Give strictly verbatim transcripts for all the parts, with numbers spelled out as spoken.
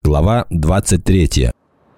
Глава двадцать третья.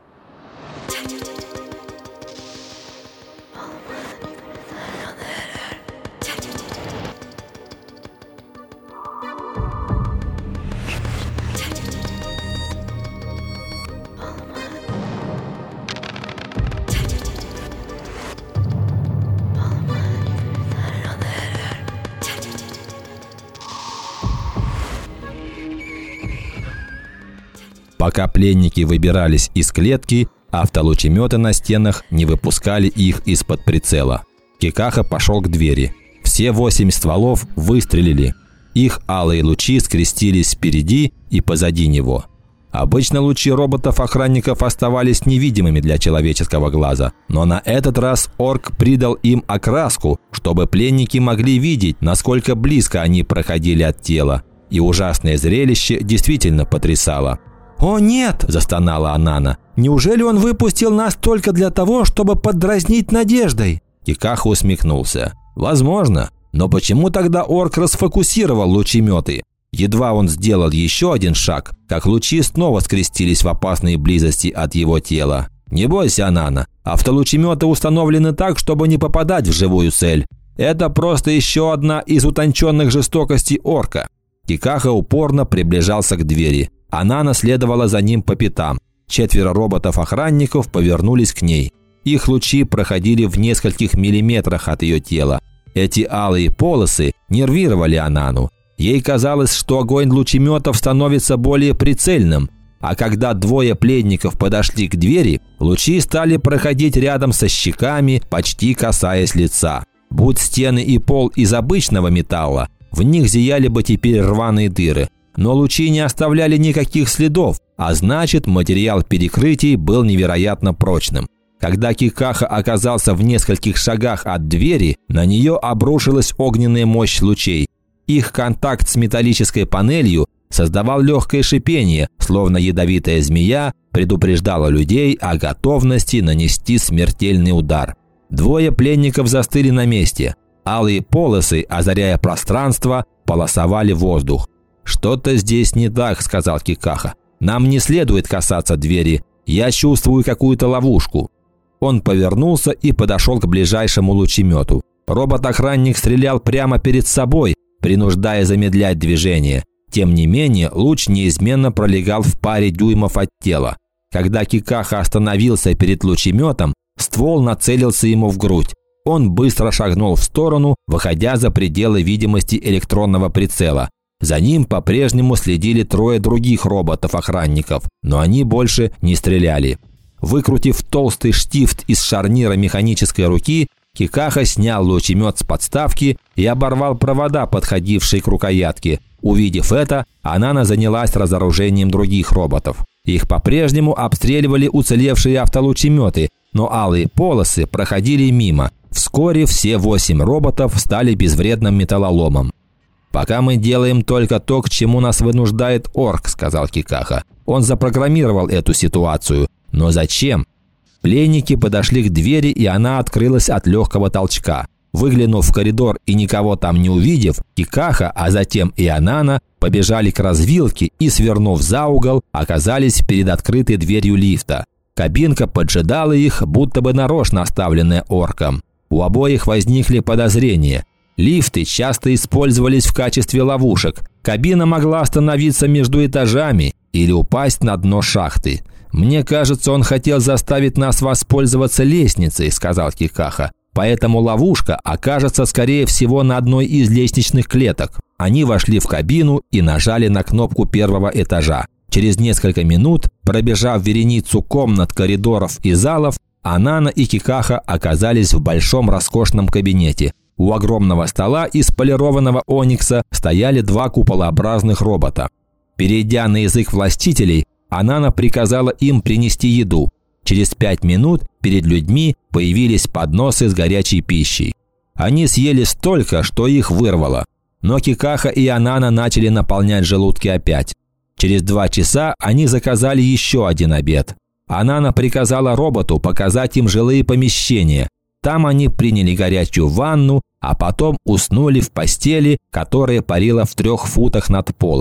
Пока пленники выбирались из клетки, автолучеметы на стенах не выпускали их из-под прицела. Кикаха пошел к двери. Все восемь стволов выстрелили. Их алые лучи скрестились впереди и позади него. Обычно лучи роботов-охранников оставались невидимыми для человеческого глаза, но на этот раз орк придал им окраску, чтобы пленники могли видеть, насколько близко они проходили от тела. И ужасное зрелище действительно потрясало. «О нет!» – застонала Анана. «Неужели он выпустил нас только для того, чтобы поддразнить надеждой?» Кикаха усмехнулся. «Возможно. Но почему тогда орк расфокусировал лучеметы? Едва он сделал еще один шаг, как лучи снова скрестились в опасной близости от его тела. Не бойся, Анана. Автолучеметы установлены так, чтобы не попадать в живую цель. Это просто еще одна из утонченных жестокостей орка». Кикаха упорно приближался к двери. Анана следовала за ним по пятам. Четверо роботов-охранников повернулись к ней. Их лучи проходили в нескольких миллиметрах от ее тела. Эти алые полосы нервировали Анану. Ей казалось, что огонь лучеметов становится более прицельным. А когда двое пленников подошли к двери, лучи стали проходить рядом со щеками, почти касаясь лица. Будь стены и пол из обычного металла, в них зияли бы теперь рваные дыры. Но лучи не оставляли никаких следов, а значит, материал перекрытий был невероятно прочным. Когда Кикаха оказался в нескольких шагах от двери, на нее обрушилась огненная мощь лучей. Их контакт с металлической панелью создавал легкое шипение, словно ядовитая змея предупреждала людей о готовности нанести смертельный удар. Двое пленников застыли на месте. Алые полосы, озаряя пространство, полосовали воздух. «Что-то здесь не так», – сказал Кикаха. «Нам не следует касаться двери. Я чувствую какую-то ловушку». Он повернулся и подошел к ближайшему лучемету. Робот-охранник стрелял прямо перед собой, принуждая замедлять движение. Тем не менее, луч неизменно пролегал в паре дюймов от тела. Когда Кикаха остановился перед лучеметом, ствол нацелился ему в грудь. Он быстро шагнул в сторону, выходя за пределы видимости электронного прицела. За ним по-прежнему следили трое других роботов-охранников, но они больше не стреляли. Выкрутив толстый штифт из шарнира механической руки, Кикаха снял лучемет с подставки и оборвал провода, подходившие к рукоятке. Увидев это, Анана занялась разоружением других роботов. Их по-прежнему обстреливали уцелевшие автолучеметы, но алые полосы проходили мимо. Вскоре все восемь роботов стали безвредным металлоломом. «Пока мы делаем только то, к чему нас вынуждает орк», – сказал Кикаха. Он запрограммировал эту ситуацию. Но зачем? Пленники подошли к двери, и она открылась от легкого толчка. Выглянув в коридор и никого там не увидев, Кикаха, а затем и Анана, побежали к развилке и, свернув за угол, оказались перед открытой дверью лифта. Кабинка поджидала их, будто бы нарочно оставленная орком. У обоих возникли подозрения. Лифты часто использовались в качестве ловушек. Кабина могла остановиться между этажами или упасть на дно шахты. «Мне кажется, он хотел заставить нас воспользоваться лестницей», – сказал Кикаха. «Поэтому ловушка окажется, скорее всего, на одной из лестничных клеток». Они вошли в кабину и нажали на кнопку первого этажа. Через несколько минут, пробежав вереницу комнат, коридоров и залов, Анана и Кикаха оказались в большом роскошном кабинете. У огромного стола из полированного оникса стояли два куполообразных робота. Перейдя на язык властителей, Анана приказала им принести еду. Через пять минут перед людьми появились подносы с горячей пищей. Они съели столько, что их вырвало. Но Кикаха и Анана начали наполнять желудки опять. Через два часа они заказали еще один обед. Анана приказала роботу показать им жилые помещения. Там они приняли горячую ванну, а потом уснули в постели, которая парила в трех футах над полом.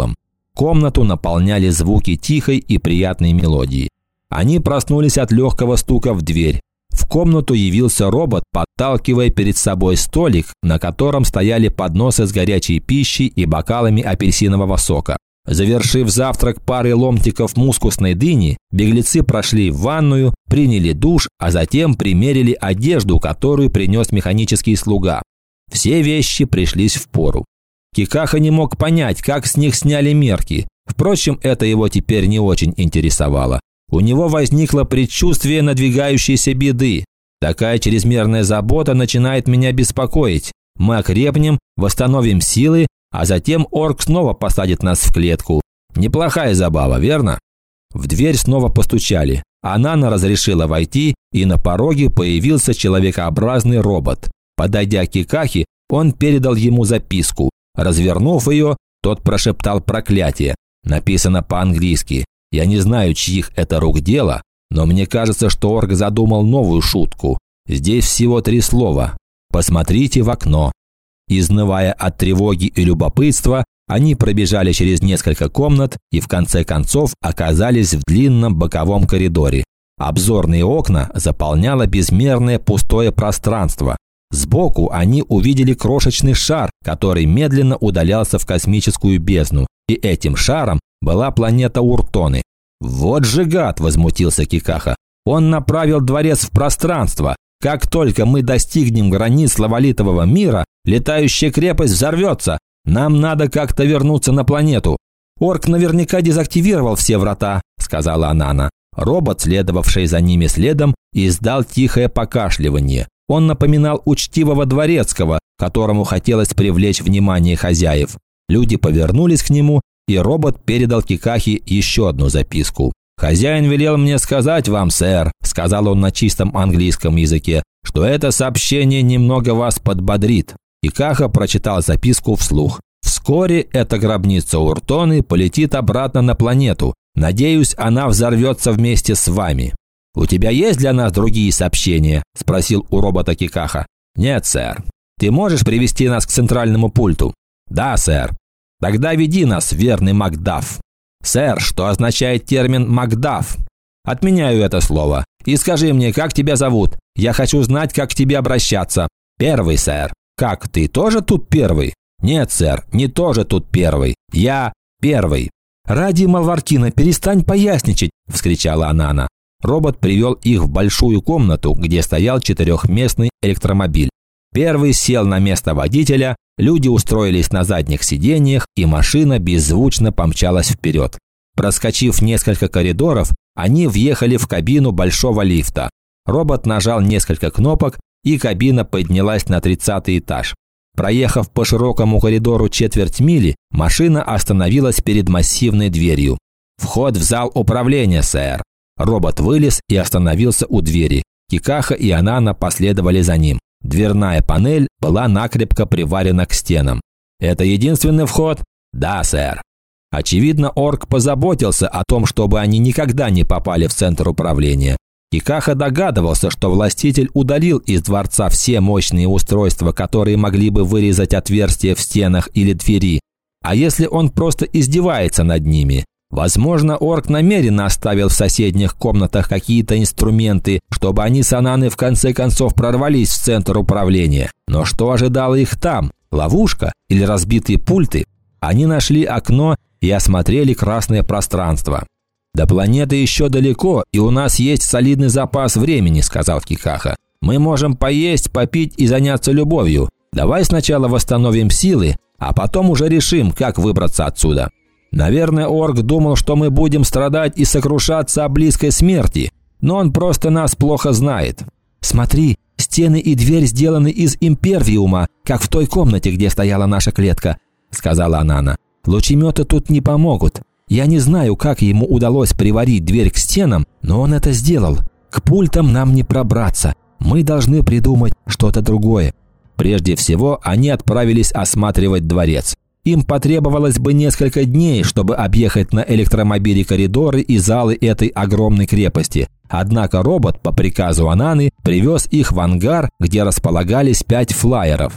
Комнату наполняли звуки тихой и приятной мелодии. Они проснулись от легкого стука в дверь. В комнату явился робот, подталкивая перед собой столик, на котором стояли подносы с горячей пищей и бокалами апельсинового сока. Завершив завтрак парой ломтиков мускусной дыни, беглецы прошли в ванную, приняли душ, а затем примерили одежду, которую принес механический слуга. Все вещи пришлись впору. Кикаха не мог понять, как с них сняли мерки. Впрочем, это его теперь не очень интересовало. У него возникло предчувствие надвигающейся беды. Такая чрезмерная забота начинает меня беспокоить. Мы окрепнем, восстановим силы, а затем орк снова посадит нас в клетку. Неплохая забава, верно? В дверь снова постучали. Анана разрешила войти, и на пороге появился человекообразный робот. Подойдя к Кикахе, он передал ему записку. Развернув ее, тот прошептал проклятие. Написано по-английски. Я не знаю, чьих это рук дело, но мне кажется, что орк задумал новую шутку. Здесь всего три слова. Посмотрите в окно. Изнывая от тревоги и любопытства, они пробежали через несколько комнат и в конце концов оказались в длинном боковом коридоре. Обзорные окна заполняло безмерное пустое пространство. Сбоку они увидели крошечный шар, который медленно удалялся в космическую бездну, и этим шаром была планета Уртоны. «Вот же гад!» – возмутился Кикаха. «Он направил дворец в пространство. Как только мы достигнем границ лаволитового мира, летающая крепость взорвется. Нам надо как-то вернуться на планету». «Орк наверняка дезактивировал все врата», – сказала Анана. Робот, следовавший за ними следом, издал тихое покашливание. Он напоминал учтивого дворецкого, которому хотелось привлечь внимание хозяев. Люди повернулись к нему, и робот передал Кикахе еще одну записку. «Хозяин велел мне сказать вам, сэр», – сказал он на чистом английском языке, – «что это сообщение немного вас подбодрит». Кикаха прочитал записку вслух. «Вскоре эта гробница Уртоны полетит обратно на планету. Надеюсь, она взорвется вместе с вами». «У тебя есть для нас другие сообщения?» – спросил у робота Кикаха. «Нет, сэр». «Ты можешь привести нас к центральному пульту?» «Да, сэр». «Тогда веди нас, верный Макдаф». «Сэр, что означает термин «Макдаф»?» «Отменяю это слово. И скажи мне, как тебя зовут? Я хочу знать, как к тебе обращаться». «Первый, сэр». «Как, ты тоже тут первый?» «Нет, сэр, не тоже тут первый. Я первый». «Ради Малвартина, перестань поясничать!» – вскричала Анана. Робот привел их в большую комнату, где стоял четырехместный электромобиль. Первый сел на место водителя, люди устроились на задних сиденьях, и машина беззвучно помчалась вперед. Проскочив несколько коридоров, они въехали в кабину большого лифта. Робот нажал несколько кнопок, и кабина поднялась на тридцатый этаж. Проехав по широкому коридору четверть мили, машина остановилась перед массивной дверью. «Вход в зал управления, сэр». Робот вылез и остановился у двери. Кикаха и Анана последовали за ним. Дверная панель была накрепко приварена к стенам. «Это единственный вход?» «Да, сэр». Очевидно, орк позаботился о том, чтобы они никогда не попали в центр управления. Кикаха догадывался, что властитель удалил из дворца все мощные устройства, которые могли бы вырезать отверстия в стенах или двери. А если он просто издевается над ними? Возможно, орк намеренно оставил в соседних комнатах какие-то инструменты, чтобы они с Ананой в конце концов прорвались в центр управления. Но что ожидало их там? Ловушка или разбитые пульты? Они нашли окно и осмотрели красное пространство. «До планеты еще далеко, и у нас есть солидный запас времени», – сказал Кикаха. «Мы можем поесть, попить и заняться любовью. Давай сначала восстановим силы, а потом уже решим, как выбраться отсюда». Наверное, орк думал, что мы будем страдать и сокрушаться о близкой смерти, но он просто нас плохо знает. «Смотри, стены и дверь сделаны из импервиума, как в той комнате, где стояла наша клетка», – сказала Анана. «Лучеметы тут не помогут. Я не знаю, как ему удалось приварить дверь к стенам, но он это сделал. К пультам нам не пробраться. Мы должны придумать что-то другое». Прежде всего, они отправились осматривать дворец. Им потребовалось бы несколько дней, чтобы объехать на электромобиле коридоры и залы этой огромной крепости. Однако робот, по приказу Ананы, привез их в ангар, где располагались пять флайеров.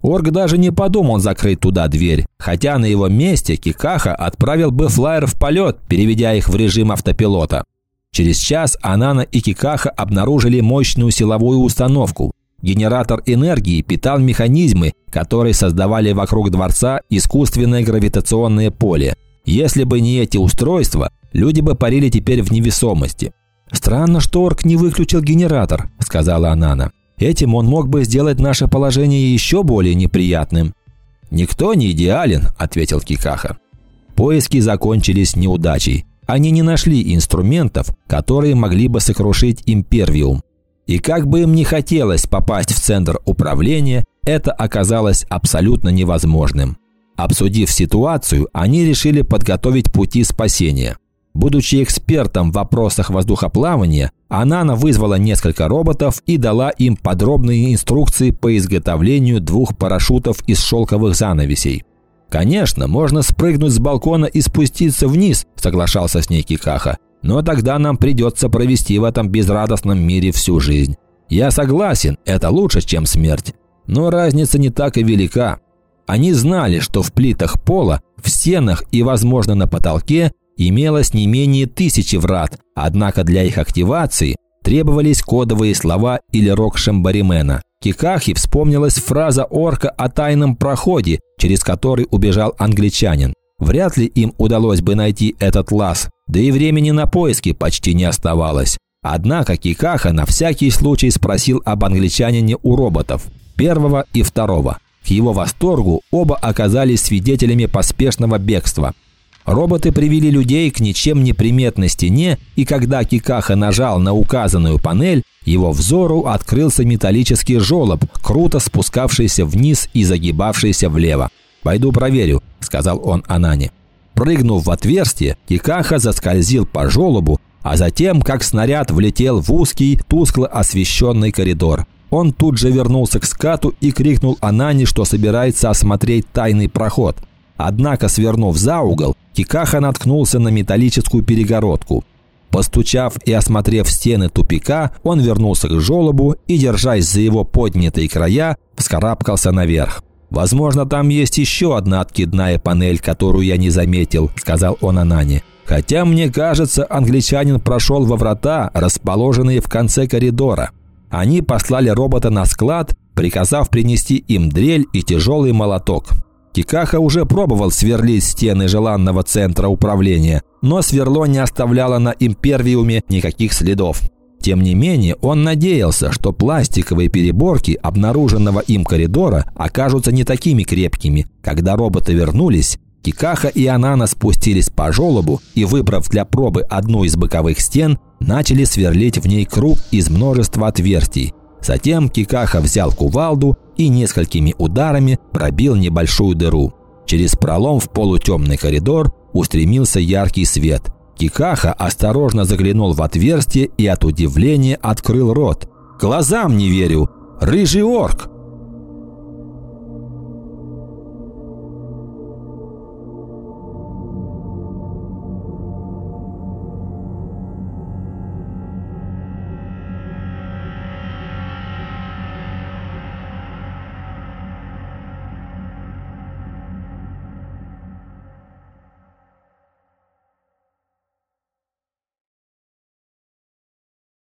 Орк даже не подумал закрыть туда дверь, хотя на его месте Кикаха отправил бы флайер в полет, переведя их в режим автопилота. Через час Анана и Кикаха обнаружили мощную силовую установку. Генератор энергии питал механизмы, которые создавали вокруг дворца искусственное гравитационное поле. Если бы не эти устройства, люди бы парили теперь в невесомости. «Странно, что орк не выключил генератор», – сказала Анана. «Этим он мог бы сделать наше положение еще более неприятным». «Никто не идеален», – ответил Кикаха. Поиски закончились неудачей. Они не нашли инструментов, которые могли бы сокрушить Импервиум. И как бы им ни хотелось попасть в центр управления, это оказалось абсолютно невозможным. Обсудив ситуацию, они решили подготовить пути спасения. Будучи экспертом в вопросах воздухоплавания, Анана вызвала несколько роботов и дала им подробные инструкции по изготовлению двух парашютов из шелковых занавесей. «Конечно, можно спрыгнуть с балкона и спуститься вниз», – соглашался с ней Кикаха. «Но тогда нам придется провести в этом безрадостном мире всю жизнь. Я согласен, это лучше, чем смерть. Но разница не так и велика». Они знали, что в плитах пола, в стенах и, возможно, на потолке имелось не менее тысячи врат, однако для их активации требовались кодовые слова или рог Шамбаримена. Кикахе вспомнилась фраза орка о тайном проходе, через который убежал англичанин. Вряд ли им удалось бы найти этот лаз, да и времени на поиски почти не оставалось. Однако Кикаха на всякий случай спросил об англичанине у роботов, первого и второго. К его восторгу оба оказались свидетелями поспешного бегства. Роботы привели людей к ничем не приметной стене, и когда Кикаха нажал на указанную панель, его взору открылся металлический желоб, круто спускавшийся вниз и загибавшийся влево. «Пойду проверю», – сказал он Анане. Прыгнув в отверстие, Кикаха заскользил по желобу, а затем, как снаряд, влетел в узкий, тускло освещенный коридор. Он тут же вернулся к скату и крикнул Анане, что собирается осмотреть тайный проход. Однако, свернув за угол, Кикаха наткнулся на металлическую перегородку. Постучав и осмотрев стены тупика, он вернулся к желобу и, держась за его поднятые края, вскарабкался наверх. «Возможно, там есть еще одна откидная панель, которую я не заметил», – сказал он Анане. «Хотя, мне кажется, англичанин прошел во врата, расположенные в конце коридора». Они послали робота на склад, приказав принести им дрель и тяжелый молоток. Кикаха уже пробовал сверлить стены желанного центра управления, но сверло не оставляло на Импервиуме никаких следов. Тем не менее, он надеялся, что пластиковые переборки обнаруженного им коридора окажутся не такими крепкими. Когда роботы вернулись, Кикаха и Анана спустились по желобу и, выбрав для пробы одну из боковых стен, начали сверлить в ней круг из множества отверстий. Затем Кикаха взял кувалду и несколькими ударами пробил небольшую дыру. Через пролом в полутемный коридор устремился яркий свет. Кикаха осторожно заглянул в отверстие и от удивления открыл рот. «Глазам не верю! Рыжий орк!»